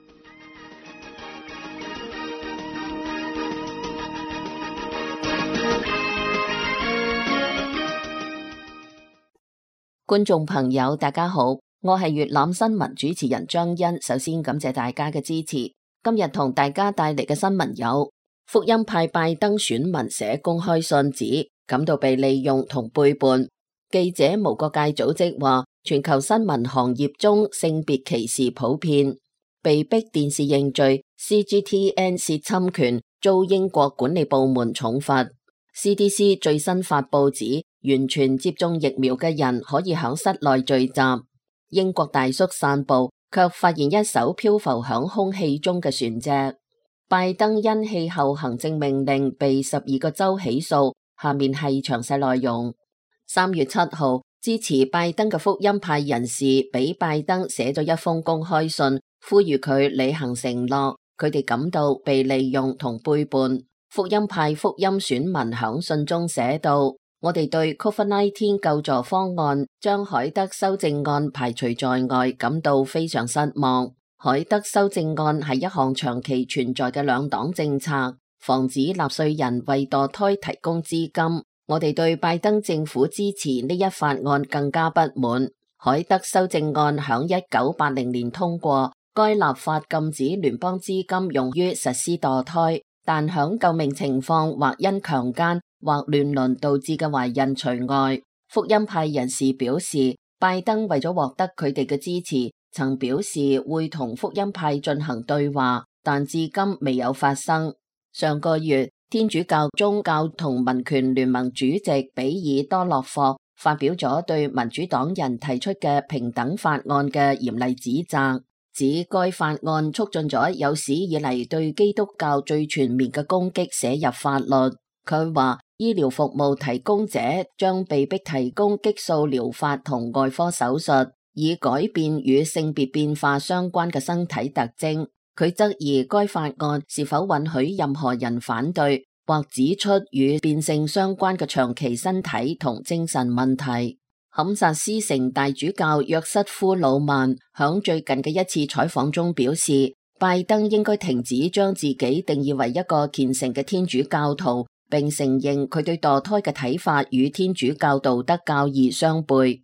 觀眾朋友大家好，我係粵覽新聞主持人張欣。首先感謝大家嘅支持。今日同大家帶嚟嘅新聞有：福音派拜登選民寫公開信指感到被利用同背叛；記者無國界組織話全球新聞行業中性別歧視普遍；被逼電視認罪 C G T N 涉侵權遭英國管理部門重罰。C D C 最新發佈指完全接種疫苗嘅人可以響室內聚集。英國大叔散步，卻發現一艘漂浮響空氣中嘅船隻。拜登因氣候行政命令被十二個州起訴。下面係詳細內容。三月七號，支持拜登嘅福音派人士俾拜登寫咗一封公開信，呼籲佢履行承諾。佢哋感到被利用同背叛。福音派福音選民響信中寫道：我哋對 COVID 十九 救助方案將海德修正案排除在外感到非常失望。海德修正案係一項長期存在嘅兩黨政策，防止納稅人為墮胎提供資金。我哋對拜登政府支持呢一法案更加不滿。海德修正案響一九八零年通過，該立法禁止聯邦資金用於實施墮胎，但響救命情況或因強姦或亂倫導致嘅懷孕除外。福音派人士表示，拜登為咗獲得佢哋嘅支持，曾表示會同福音派進行對話，但至今未有發生。上個月，天主教宗教同民權聯盟主席比爾多洛霍發表咗對民主黨人提出嘅平等法案嘅嚴厲指責，指該法案促進咗有史以嚟對基督教最全面嘅攻擊寫入法律。佢話醫療服務提供者將被迫提供激素療法同外科手術，以改變與性別變化相關嘅身體特徵。佢質疑該法案是否允許任何人反對或指出與變性相關嘅長期身體同精神問題。坎薩斯城大主教約瑟夫魯曼響最近嘅一次採訪中表示，拜登應該停止將自己定義為一個虔誠嘅天主教徒，並承認佢對墮胎嘅睇法與天主教道德教義相悖。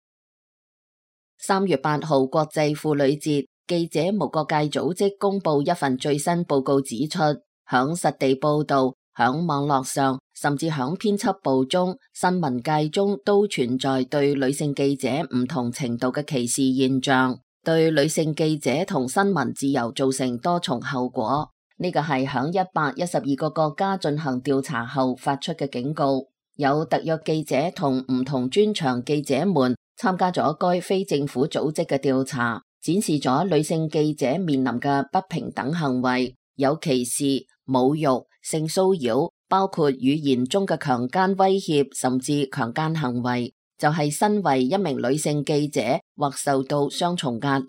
三月八號國際婦女節，記者無國界組織公布一份最新報告，指出響實地報道、響網絡上，甚至響編輯部中、新聞界中都存在對女性記者唔同程度嘅歧視現象，對女性記者同新聞自由造成多重後果。呢個係響一百一十二個國家進行調查後發出嘅警告。有特約記者同唔同專長記者們參加咗該非政府組織嘅調查，展示咗女性記者面臨嘅不平等行為，有歧視、侮辱、性騷擾，包括語言中嘅強姦威脅，甚至強姦行為，就係身為一名女性記者或受到雙重壓力。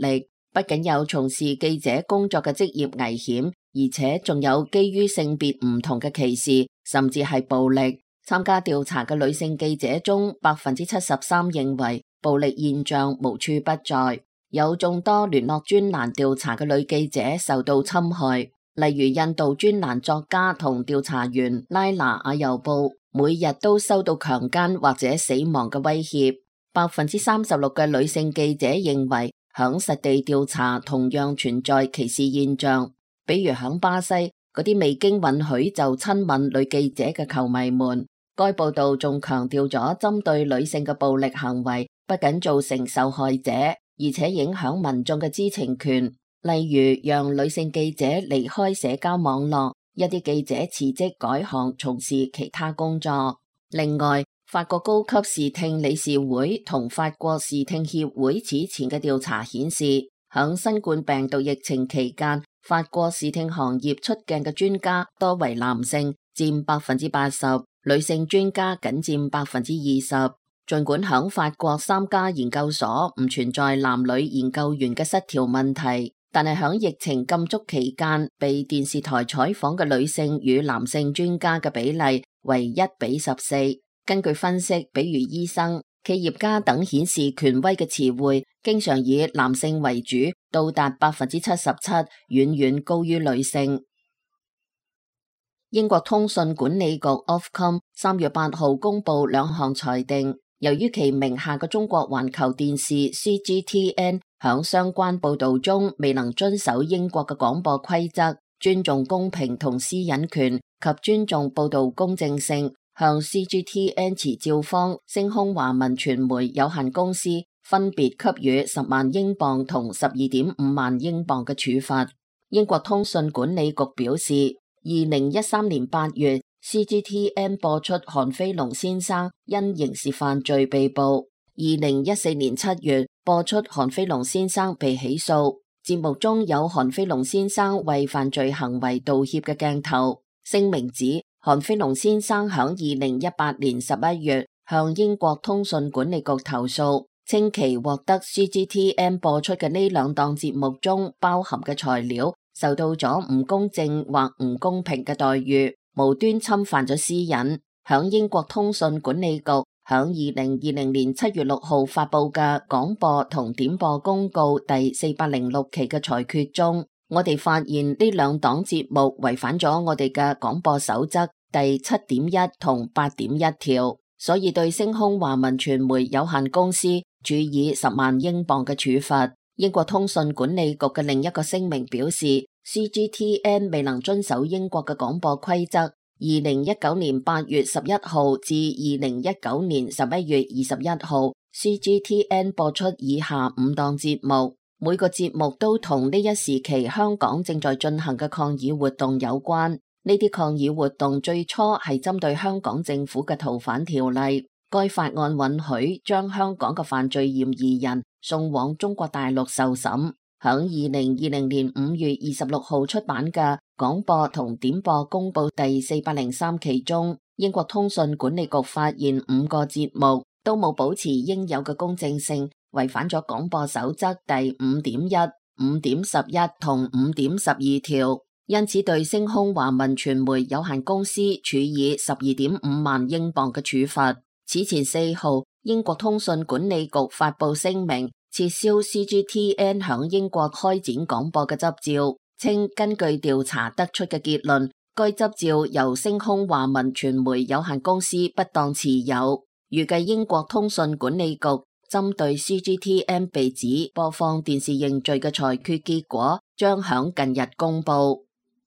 不僅有從事記者工作嘅職業危險，而且仲有基於性別唔同嘅歧視，甚至係暴力。參加調查嘅女性記者中，百分之七十三認為暴力現象無處不在。有眾多聯絡專欄調查嘅女記者受到侵害，例如印度專欄作家同調查員拉娜阿尤布，每日都收到強姦或者死亡嘅威脅。百分之三十六嘅女性記者認為，響實地調查同樣存在歧視現象，比如響巴西嗰啲未經允許就親吻女記者嘅球迷們。該報道仲強調咗針對女性嘅暴力行為不僅造成受害者，而且影響民眾嘅知情權，例如讓女性記者離開社交網絡，一啲記者辭職改行從事其他工作。另外，法國高級視聽理事會同法國視聽協會此前嘅調查顯示，響新冠病毒疫情期間，法國視聽行業出鏡嘅專家多為男性，佔百分之八十，女性專家僅佔百分之二十。儘管響法國三家研究所唔存在男女研究員嘅失調問題，但係響疫情禁足期間，被電視台採訪嘅女性與男性專家嘅比例為一比十四。根據分析，比如醫生、企業家等顯示權威嘅詞彙，經常以男性為主，到達百分之七十七，遠遠高於女性。英國通訊管理局 Ofcom 三月八號公布兩項裁定，由於其名下嘅中國環球電視 C G T N 響相關報道中未能遵守英國嘅廣播規則，尊重公平同私隱權及尊重報道公正性，向 C G T N 持照方星空華文傳媒有限公司分別給予十萬英鎊同十二點五萬英鎊嘅處罰。英國通訊管理局表示，二零一三年八月 C G T N 播出韓飛龍先生因刑事犯罪被捕，二零一四年七月播出韓飛龍先生被起訴，節目中有韓飛龍先生為犯罪行為道歉嘅鏡頭。聲明指韓飛龍先生響二零一八年十一月向英國通訊管理局投訴，稱其獲得 C G T N 播出嘅呢兩檔節目中包含嘅材料受到咗唔公正或唔公平嘅待遇，無端侵犯咗私隱。響英國通訊管理局響二零二零年七月六號發佈嘅廣播同點播公告第四百零六期嘅裁決中，我哋發現呢兩檔節目違反咗我哋嘅廣播守則第七點一同八點一條，所以對星空華文傳媒有限公司處以十萬英鎊嘅處罰。英國通訊管理局嘅另一個聲明表示， C G T N 未能遵守英國嘅廣播規則。二零一九年八月十一號至二零一九年十一月二十一號 C G T N 播出以下五檔節目，每個節目都同呢一時期香港正在進行嘅抗議活動有關。呢啲抗議活動最初係針對香港政府嘅逃犯條例，該法案允許將香港嘅犯罪嫌疑人送往中國大陸受審。響二零二零年五月二十六號出版嘅廣播同點播公報第四百零三期中，英國通訊管理局發現五個節目都冇保持應有嘅公正性，違反咗廣播守則第五點一、五點十一同五點十二條，因此對星空華文傳媒有限公司處以十二點五萬英鎊嘅處罰。此前四號，英國通訊管理局發布聲明，撤銷 C G T N 響英國開展廣播嘅執照，稱根據調查得出嘅結論，該執照由星空華文傳媒有限公司不當持有。預計英國通訊管理局針對 C G T N 被指播放電視認罪嘅裁決結果，將響近日公布。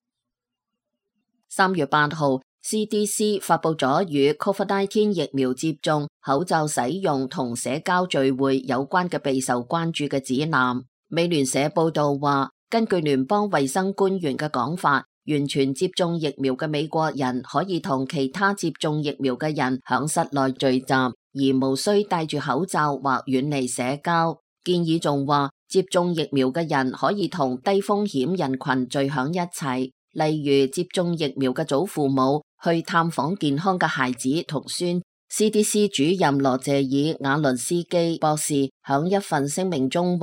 三月八號 C D C 發布咗與 Covid 十九 疫苗接種、口罩使用同社交聚會有關嘅備受關注嘅指南。美聯社報道話，根據聯邦衛生官員嘅講法，完全接種疫苗嘅美國人可以同其他接種疫苗嘅人響室內聚集，而無需戴住口罩或遠離社交。建議仲話，接種疫苗嘅人可以同低風險人群聚響一齊，例如接種疫苗嘅祖父母去探訪健康嘅孩子同孫。C D C 主任羅謝爾瓦倫斯基博士響一份聲明中話，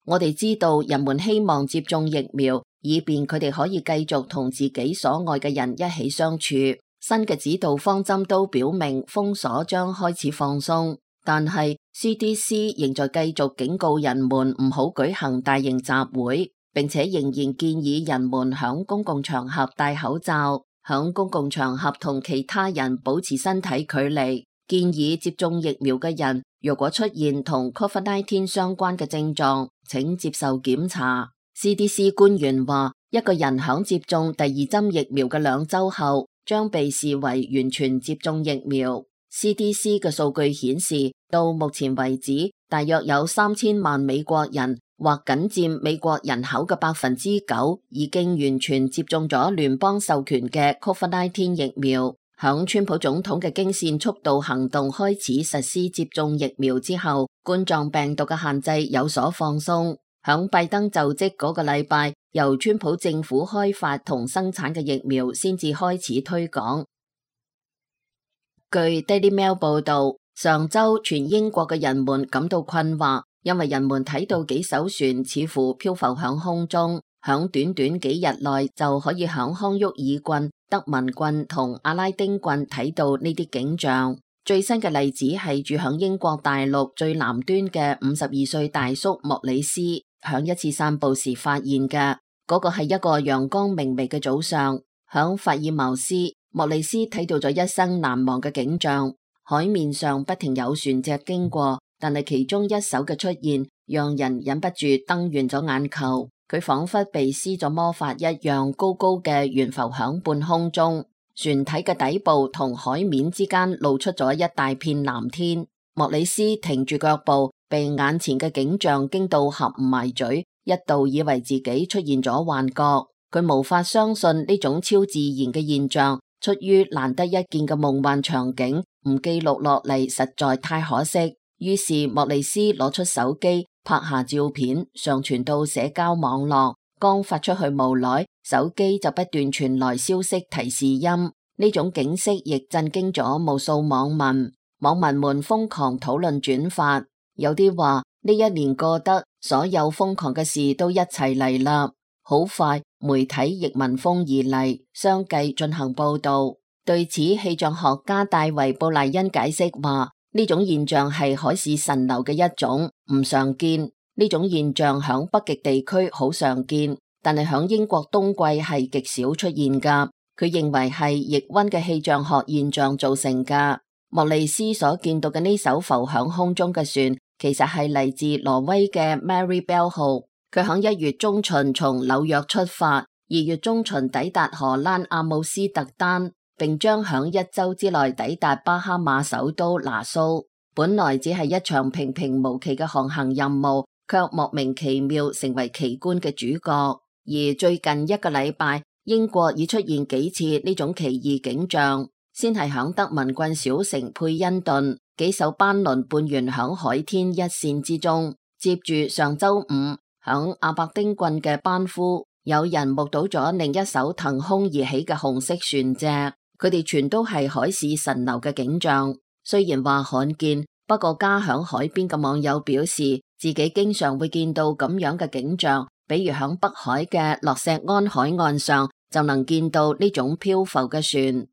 我哋知道人們希望接種疫苗，以便佢哋可以繼續同自己所愛嘅人一起相處。新嘅指導方針都表明封鎖將開始放鬆，但係 C D C 仍在繼續警告人們唔好舉行大型集會，並且仍然建議人們響公共場合戴口罩，響公共場合同其他人保持身體距離。建議接種疫苗嘅人，若果出現同 COVID 十九 相關嘅症狀，請接受檢查。C D C 官員話，一個人響接種第二針疫苗嘅兩週後，將被視為完全接種疫苗。C D C 嘅數據顯示，到目前為止，大約有三千萬美國人，或僅佔美國人口嘅百分之九，已經完全接種咗聯邦授權嘅 COVID 十九 疫苗。響川普總統嘅經線速度行動開始實施接種疫苗之後，冠狀病毒嘅限制有所放鬆。響拜登就職嗰個禮拜，由川普政府開發同生產嘅疫苗先至開始推廣。據 Daily Mail 報道，上周全英國嘅人們感到困惑，因為人們睇到幾艘船似乎漂浮響空中，響短短幾日內就可以響康沃爾郡、德文郡同阿拉丁郡睇到呢啲景象。最新嘅例子係住響英國大陸最南端嘅五十二歲大叔莫里斯響一次散步時發現嘅。嗰個係一個陽光明媚嘅早上，響法爾茅斯，莫里斯睇到咗一生難忘嘅景象。海面上不停有船隻經過，但係其中一艘嘅出現讓人忍不住瞪圓咗眼球。佢仿佛被施咗魔法一樣，高高嘅懸浮響半空中。船體嘅底部同海面之間露出咗一大片藍天。莫里斯停住腳步，被眼前嘅景象驚到合唔埋嘴，一度以為自己出現咗幻覺。佢無法相信呢種超自然嘅現象，出於難得一見嘅夢幻場景，唔記錄落嚟實在太可惜。於是莫里斯攞出手機拍下照片，上傳到社交網絡。剛發出去無耐，手機就不斷傳來消息提示音。呢種景色亦震驚咗無數網民，網民們瘋狂討論轉發。有啲話呢一年過得，所有瘋狂嘅事都一齊嚟啦。好快，媒體亦聞風而嚟，相繼進行報道。對此，氣象學家戴維布萊恩解釋話，呢種現象係海市蜃樓嘅一種，唔常見。呢種現象響北極地區好常見，但係響英國冬季係極少出現噶。佢認為係逆溫嘅氣象學現象造成噶。莫里斯所見到嘅呢艘浮響空中嘅船，其實係嚟自挪威嘅 Maribel 號。佢響一月中旬從紐約出發，二月中旬抵達荷蘭阿姆斯特丹，並將響一周之內抵達巴哈馬首都拿蘇。本來只係一場平平無奇嘅航行任務，卻莫名其妙成為奇觀嘅主角。而最近一個禮拜，英國已出現幾次呢種奇異景象。先係響德文郡小城佩恩頓，幾艘班輪伴懸響海天一線之中。接住上周五，響阿伯丁郡嘅班夫，有人目睹咗另一艘騰空而起嘅紅色船隻。佢哋全都係海市蜃樓嘅景象。雖然話罕見，不過家響海邊嘅網友表示，自己經常會見到咁樣嘅景象，比如響北海嘅洛錫安海岸上就能見到呢種漂浮嘅船。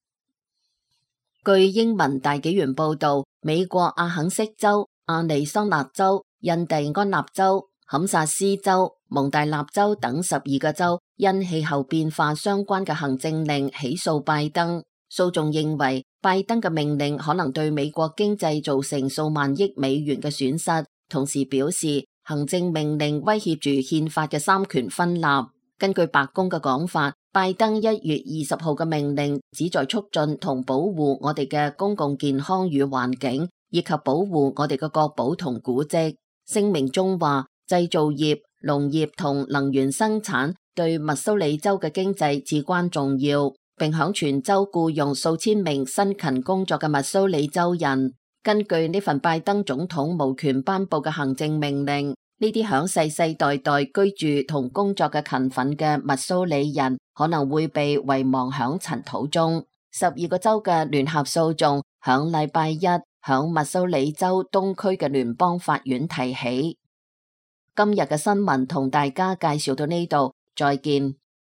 據英文大紀元報道，美國阿肯色州、亞利桑那州、印第安納州、堪薩斯州、蒙大納州等十二個州因氣候變化相關嘅行政令起訴拜登。訴訟認為拜登嘅命令可能對美國經濟造成數萬億美元嘅損失，同時表示行政命令威脅住憲法嘅三權分立。根據白宮嘅講法，拜登一月二十號嘅命令旨在促進同保護我哋嘅公共健康與環境，以及保護我哋嘅國寶同古蹟。聲明中話，製造業、農業同能源生產對密蘇里州嘅經濟至關重要，並響全州僱用數千名辛勤工作嘅密蘇里州人。根據呢份拜登總統無權頒布嘅行政命令，呢啲響世世代代居住同工作嘅勤奮嘅密蘇里人可能會被遺忘響塵土中。十二個州嘅聯合訴訟響禮拜一響密蘇里州東區嘅聯邦法院提起。 今日嘅新聞同大家介紹到呢度，再見。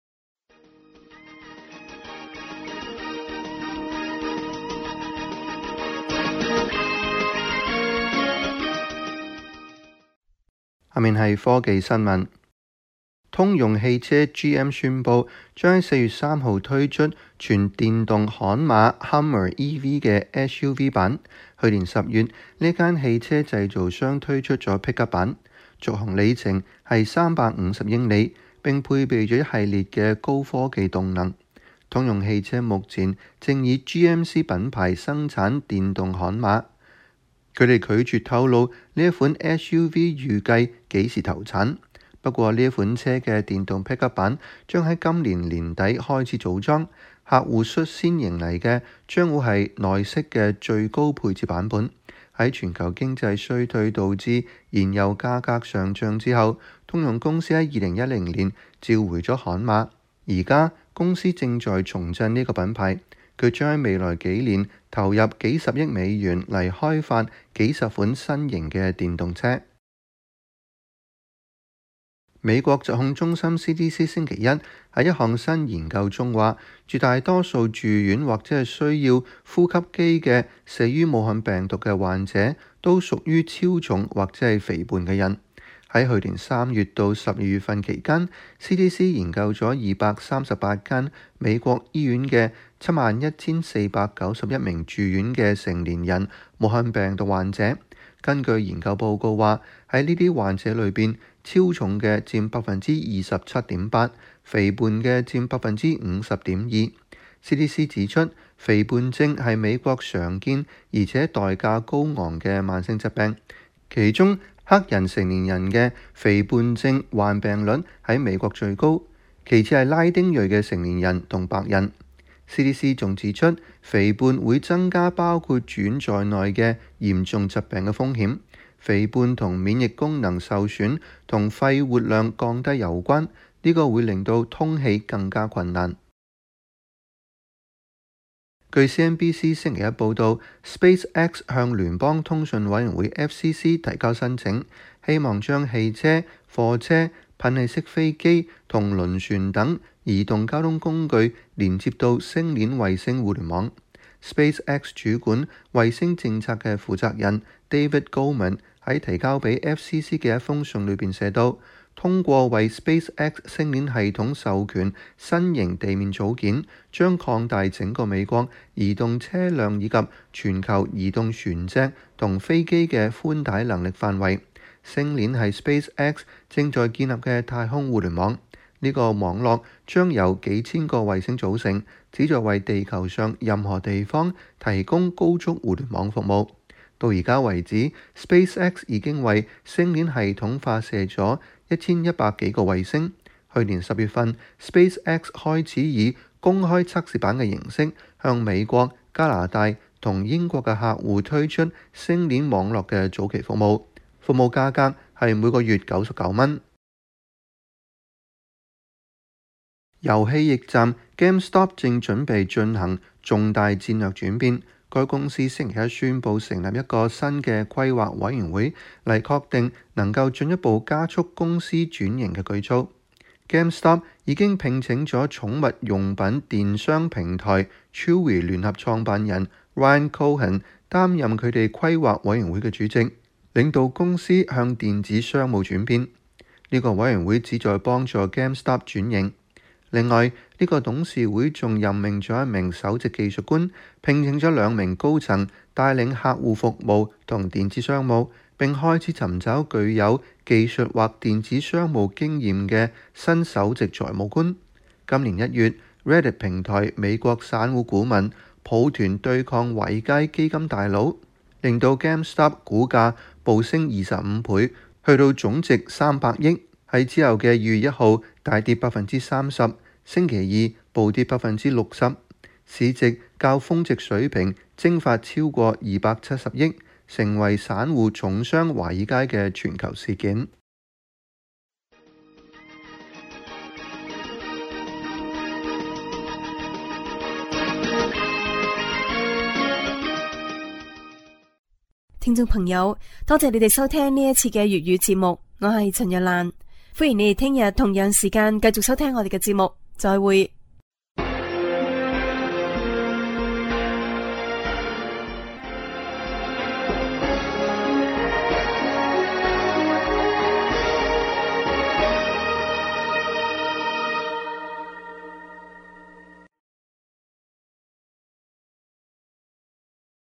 下面係科技新聞。通用汽車 G M 宣布將喺四月三號推出全電動悍馬 Hummer E V 嘅 S U V 版。去年十月，呢間汽車製造商推出咗 Pickup 版，續航里程係三百五十英里，並配備咗一系列嘅高科技動能。通用汽車目前正以 G M C 品牌生產電動悍馬。佢哋拒絕透露呢一款 S U V 預計幾時投產，不過呢一款車嘅電動 Pickup 版將喺今年年底開始組裝，客戶率先迎嚟嘅將會係內飾嘅最高配置版本。喺全球經濟衰退導致燃油價格上漲之後，通用公司喺二零一零年召回咗悍馬，而家公司正在重振呢個品牌。佢將喺未來幾年投入幾十億美元嚟開發幾十款新型嘅電動車。美國疾控中心 C D C 星期一喺一項新研究中話，絕大多數住院或者係需要呼吸機嘅死於武漢病毒嘅患者都屬於超重或者係肥胖嘅人。喺去年三月到十二月份期間 ，C D C 研究咗二百三十八間美國醫院嘅七萬一千四百九十一名住院嘅成年人武漢病毒患者。根據研究報告話，喺呢啲患者裏邊，超重嘅佔百分之二十七點八，肥胖嘅佔百分之五十點二。C D C 指出，肥胖症係美國常見而且代價高昂嘅慢性疾病，其中黑人成年人嘅肥胖症患病率喺美國最高，其次係拉丁裔嘅成年人同白人。C D C 仲指出，肥胖會增加包括住院在內嘅嚴重疾病嘅風險。肥胖同免疫功能受損同肺活量降低有關，呢個會令到通氣更加困難。據 C N B C 星期一報導 ，SpaceX 向聯邦通訊委員會 F C C 提交申請，希望將汽車、貨車、噴氣式飛機同輪船等移動交通工具連接到星鏈衛星互聯網。SpaceX 主管衛星政策嘅負責人 David Goldman 喺提交俾 F C C 嘅一封信裏邊寫到，通過為 SpaceX 星鏈系統授權新型地面組件，將擴大整個美國移動車輛以及全球移動船隻同飛機嘅寬帶能力範圍。星鏈係 SpaceX 正在建立嘅太空互聯網，呢個網絡將由幾千個衛星組成，旨在為地球上任何地方提供高速互聯網服務。到而家為止 ，SpaceX 已經為星鏈系統發射咗一千一百幾個衛星。去年十月份 ，SpaceX 開始以公開測試版嘅形式向美國、加拿大同英國嘅客戶推出星鏈網絡嘅早期服務，服務價格係每個月九十九蚊。遊戲驛站 GameStop 正準備進行重大戰略轉變。該公司星期一宣布成立一個新嘅規劃委員會，嚟確定能夠進一步加速公司轉型嘅舉措。GameStop 已經聘請咗寵物用品電商平台 Chewy 聯合創辦人 Ryan Cohen 擔任佢哋規劃委員會嘅主席，領導公司向電子商務轉變。呢個委員會旨在幫助 GameStop 轉型。另外，呢個董事會仲任命咗一名首席技術官，聘請咗兩名高層帶領客戶服務同電子商務，並開始尋找具有技術或電子商務經驗嘅新首席財務官。今年一月 ，Reddit 平台美國散戶股民抱團對抗華爾街基金大佬，令到 GameStop 股價暴升二十五倍，去到總值三百億。喺之後嘅二月一號大跌百分之三十，星期二暴跌百分之六十，市值較峰值水平蒸發超過二百七十億，成為散戶重傷華爾街嘅全球事件。 聽眾朋友，多謝你哋收聽呢一次嘅粵語節目。 我係陳日蘭，歡迎你哋聽日同樣時間繼續收聽我哋嘅節目，再會。